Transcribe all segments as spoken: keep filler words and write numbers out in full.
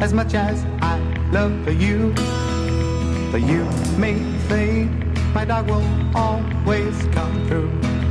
as much as I love for you. For you may fade, my dog will always come through.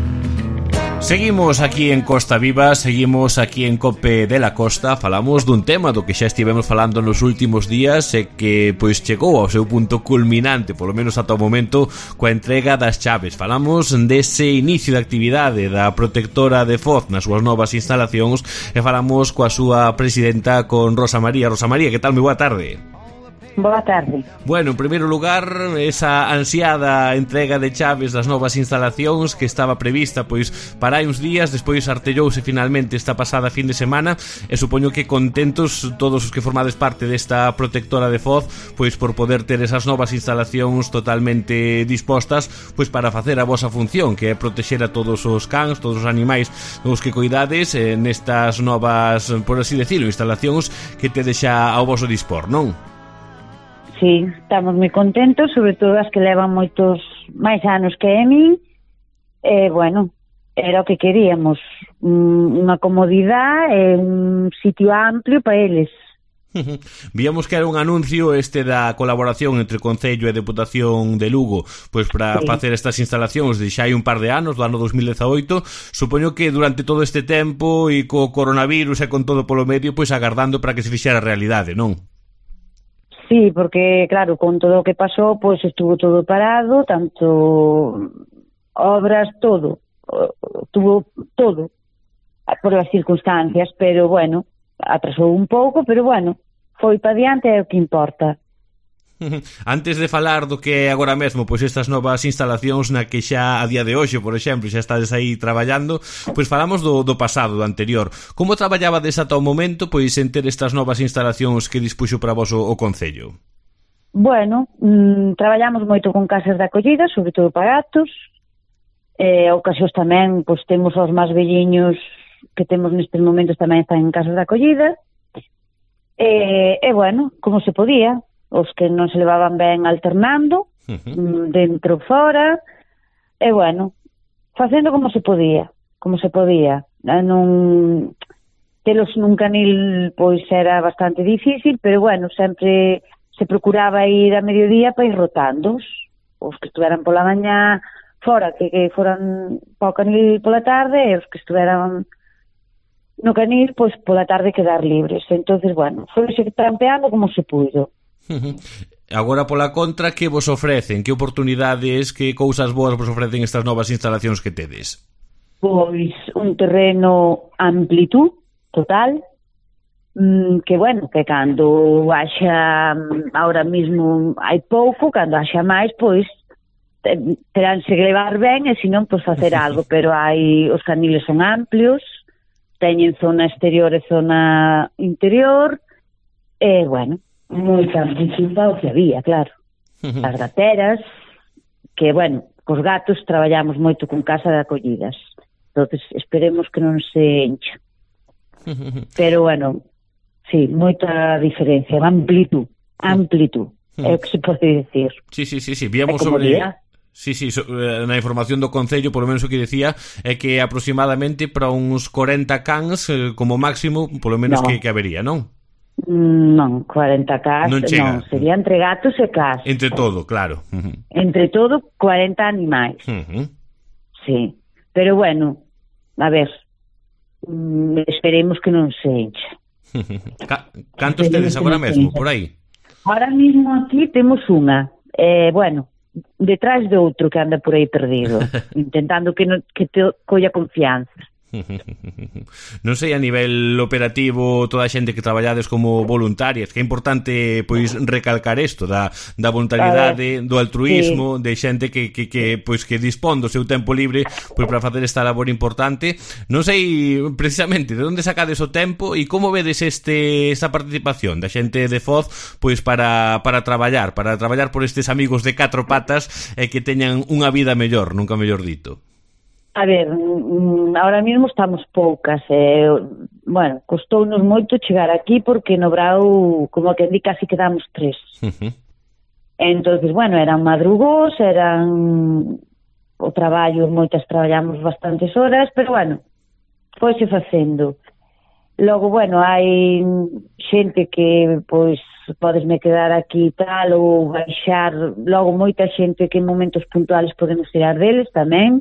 Seguimos aquí en Costa Viva, seguimos aquí en Cope de la Costa. Falamos dun tema do que xa estivemos falando nos últimos días e que pois chegou ao seu punto culminante, polo menos ata o momento, coa entrega das chaves. Falamos dese inicio de actividade da protectora de Foz nas súas novas instalacións e falamos coa súa presidenta, con Rosa María. Rosa María, que tal? Moi boa tarde. Boa tarde. Bueno, en primeiro lugar, esa ansiada entrega de chaves das novas instalacións que estaba prevista pois para hai uns días, despois artellouse finalmente esta pasada fin de semana e supoño que contentos todos os que formades parte desta protectora de Foz pois por poder ter esas novas instalacións totalmente dispostas pois para facer a vosa función, que é protexer a todos os cans, todos os animais os que coidades eh, nestas novas, por así decirlo, instalacións que te deixa ao voso dispor, non? Sí, estamos moi contentos, sobre todo as que levan moitos máis anos que a min. E, bueno, era o que queríamos, unha comodidade e un sitio amplio para eles. Víamos que era un anuncio este da colaboración entre Concello e Deputación de Lugo pois para sí. facer estas instalacións de xa hai un par de anos, do ano dos mil dezaoito. Supoño que durante todo este tempo e co coronavirus e con todo polo medio pois agardando para que se fixera realidade, non? Sí, porque, claro, con todo o que pasou, pois estuvo todo parado, tanto obras, todo, estuvo todo, por as circunstancias, pero, bueno, atrasou un pouco, pero, bueno, foi para diante, é o que importa. Antes de falar do que é agora mesmo pois estas novas instalacións na que xa a día de hoxe, por exemplo, xa estades aí traballando, pois falamos do, do pasado, do anterior. Como traballabades ata o momento pois en ter estas novas instalacións que dispuxo para vos o, o Concello? Bueno, mmm, traballamos moito con casas de acollida, sobre todo para gatos, e ocasións tamén, pois temos os máis velliños que temos nestes momentos tamén están en casas de acollida, e, e bueno, como se podía, os que non se levaban ben alternando, uh-huh. dentro fora, e bueno, facendo como se podía, como se podía. Non telos nun canil pois era bastante difícil, pero bueno, sempre se procuraba ir a mediodía para ir rotando os que estuveran pola mañá fora, que, que foran para o canil pola tarde, e os que estuveran no canil, pois pola tarde quedar libres. Entonces, bueno, foi xe trampeando como se puido. Agora, pola contra, que vos ofrecen? Que oportunidades, que cousas boas vos ofrecen estas novas instalacións que tedes? Pois un terreno amplitud total, que bueno, que cando haxa, ahora mismo hai pouco, cando haxa máis, pois teránse que levar ben e senón pois facer algo, pero hai, os caniles son amplios, teñen zona exterior e zona interior, e bueno, moita amplitude o que había, claro. As gateras, que, bueno, cos gatos traballamos moito con casa de acollidas. Entonces, esperemos que non se encha. Pero, bueno, sí, moita diferencia, amplitud, amplitud, é o que se pode dicir. Sí, sí, sí, sí, víamos sobre... Sí, sí, so, na información do Concello, polo menos o que decía é que aproximadamente para uns corenta cans, eh, como máximo, polo menos no. que, que habería, non? Non, cuarenta cas, non, non, sería entre gatos e cas. Entre todo, claro. Uh-huh. Entre todo, cuarenta animais. Uh-huh. Sí, pero bueno, a ver, mm, esperemos que non se encha. Ca- Cantos tedes agora mesmo, por aí? Ahora mismo aquí temos unha, eh, bueno, detrás de outro que anda por aí perdido, intentando que, no, que te colla confianza. Non sei a nivel operativo toda a xente que traballades como voluntarias, que é importante pois recalcar isto da, da voluntariedade, do altruismo, sí. De xente que, que, que, pois, que dispón do seu tempo libre pois para facer esta labor importante. Non sei precisamente de onde sacades o tempo e como vedes este, esta participación da xente de Foz pois para, para traballar, para traballar por estes amigos de catro patas e que teñan unha vida mellor, nunca mellor dito. A ver, ahora mismo estamos poucas, eh, bueno, costounos moito chegar aquí porque no Brau, como que di, casi quedamos tres. Uh-huh. Entonces, bueno, eran madrugos, eran o traballo, moitas traballamos bastantes horas, pero bueno, foise facendo. Logo, bueno, hai xente que, pois, podesme quedar aquí tal, ou baixar, logo moita xente que en momentos puntuales podemos tirar deles tamén.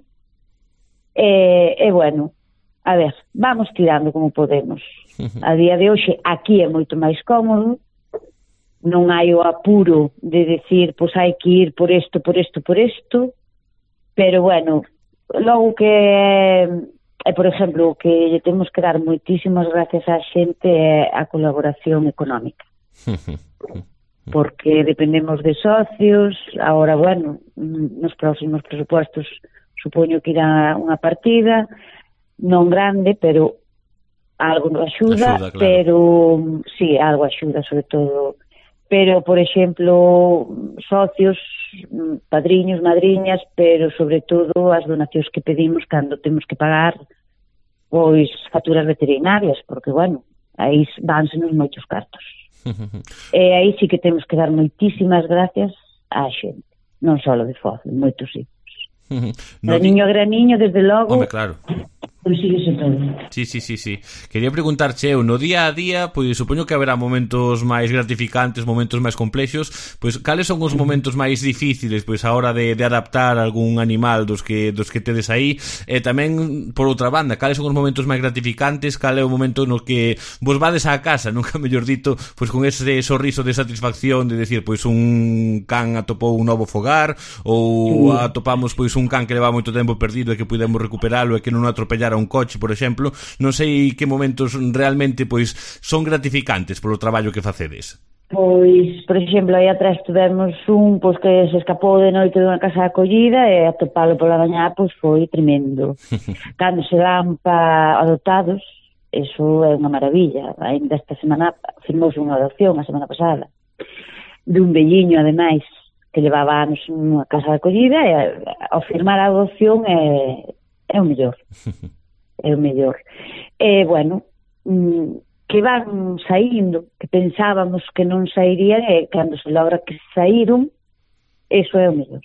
E, e bueno, a ver, vamos tirando como podemos. A día de hoxe, aquí é moito máis cómodo, non hai o apuro de decir, pois hai que ir por isto, por isto, por isto, pero bueno, logo que... E, por exemplo, o que lle temos que dar moitísimas gracias á xente é a colaboración económica. Porque dependemos de socios, agora, bueno, nos próximos presupuestos supoño que irá unha partida, non grande, pero algo nos axuda, axuda claro. Pero, sí, algo axuda, sobre todo. Pero, por exemplo, socios, padriños, madriñas, pero sobre todo as donacións que pedimos cando temos que pagar pois facturas veterinarias, porque, bueno, aí vánsenos moitos cartos. E aí sí que temos que dar moitísimas gracias á xente, non só de Foz, moitos sitios. No graniño a graniño, desde logo. Home, claro. Consíguese todo. Sí, sí, sí, sí. Quería preguntarche eu, no día a día, pois supoño que haberá momentos máis gratificantes, momentos máis complexos, pois cales son os momentos máis difíciles pois a hora de, de adaptar algún animal dos que dos que tedes aí, e tamén por outra banda, cales son os momentos máis gratificantes, cal é o momento no que vos vades á casa, nunca mellor dito, pois con ese sorriso de satisfacción de decir, pois un can atopou un novo fogar, ou sí. Atopamos pois un can que leva moito tempo perdido e que pudemos recuperalo e que non atropellara un coche, por exemplo. Non sei que momentos realmente pois son gratificantes polo traballo que facedes. Pois, por exemplo, aí atrás tivemos un pois que se escapou de noite dunha casa de acollida e atopalo pola mañá pois foi tremendo. Cando se dan pa adotados, eso é unha maravilla. Ainda esta semana firmouse unha adopción a semana pasada dun velliño, ademais, que levaba anos nunha casa de acollida, e ao firmar a adopción é, é o mellor. É o mellor. E, bueno, que van saindo, que pensábamos que non sairían, e cando se logra que saíron, eso é o mellor.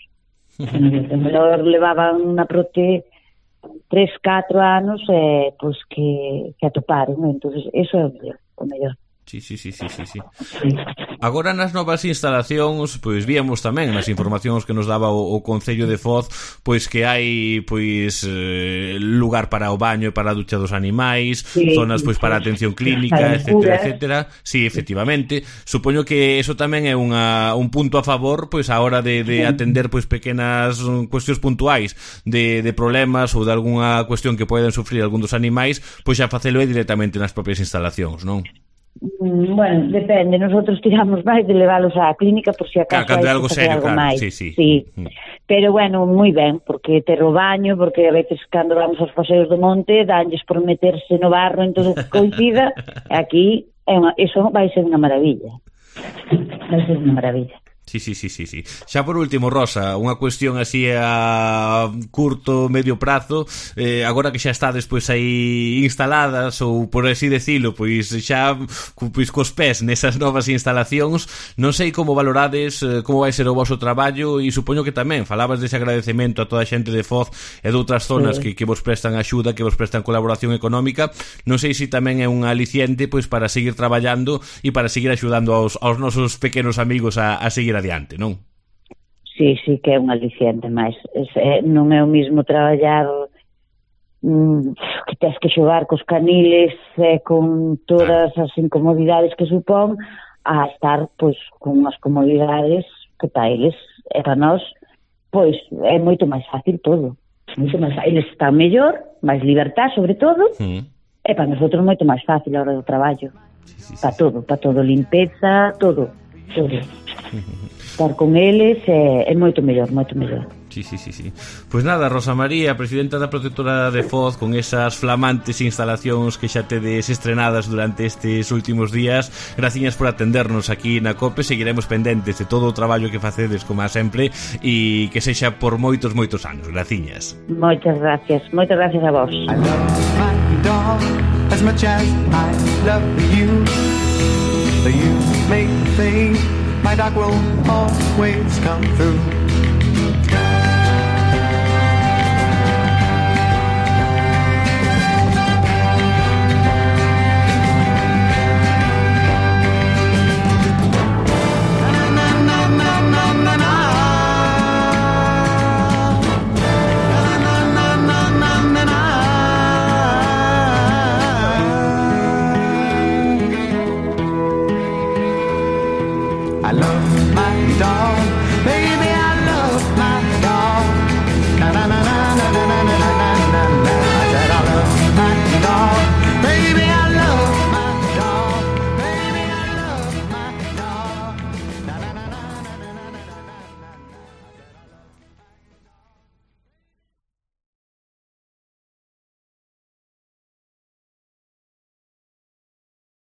O mellor levaban na prote tres, catro anos, e, pois, que, que atoparon, entón, eso é o mellor, o mellor. Sí, sí, sí, sí, sí, sí. Agora nas novas instalacións, pois víamos tamén nas informacións que nos daba o, o Concello de Foz, pois que hai pois eh, lugar para o baño e para a ducha dos animais, sí, zonas pois para a atención clínica, etcétera, etcétera. Sí, efectivamente. Supoño que eso tamén é unha, un punto a favor pois a hora de, de atender pois pequenas cuestións puntuais de, de problemas ou de algunha cuestión que poden sufrir algún dos animais, pois xa facelo é directamente nas propias instalacións, non? Bueno, depende, nosotros tiramos máis de leválos á clínica por si acaso claro, hai algo serio, algo claro, máis. Sí, sí. Sí. Mm. Pero bueno, moi ben, porque ter o baño, porque a veces cando vamos aos paseos do monte danlles por meterse no barro en todo o que coincida. Aquí é unha, eso vai ser unha maravilla. Vai ser unha maravilla. Sí, sí, sí, sí, sí. Xa por último, Rosa, unha cuestión así a curto, medio prazo, eh, agora que xa está despois aí instaladas, ou por así decilo, pois xa pois cos pés nesas novas instalacións, non sei como valorades, eh, como vai ser o voso traballo, e supoño que tamén falabas dese agradecemento a toda a xente de Foz e de outras zonas sí. que, que vos prestan axuda, que vos prestan colaboración económica, non sei se tamén é un aliciente pois para seguir traballando e para seguir axudando aos, aos nosos pequenos amigos a, a seguir adiante, non? Sí, sí que é un aliciente, máis é, non é o mismo traballar mm, que tens que xogar cos caniles e eh, con todas as incomodidades que supón a estar, pois, con unhas comodidades que para eles e para nós, pois, é moito máis fácil todo. Moito máis fácil. Eles están mellor, máis libertad, sobre todo, mm. e para nosotros moito máis fácil a hora do traballo. Sí, sí, sí, para sí. todo, para todo, limpeza, todo, todo. Estar con eles é, é moito mellor, moito mellor. Sí, sí, sí, sí. Pois nada, Rosa María, presidenta da Protectora de Foz, con esas flamantes instalacións que xa tedes estrenadas durante estes últimos días, graciñas por atendernos aquí na COPE. Seguiremos pendentes de todo o traballo que facedes, como a sempre, e que sexa por moitos, moitos anos. Graciñas. Moitas gracias, moitas gracias a vos. I love my dog as much as I love you. So you make things my dog will always come through. I love my dog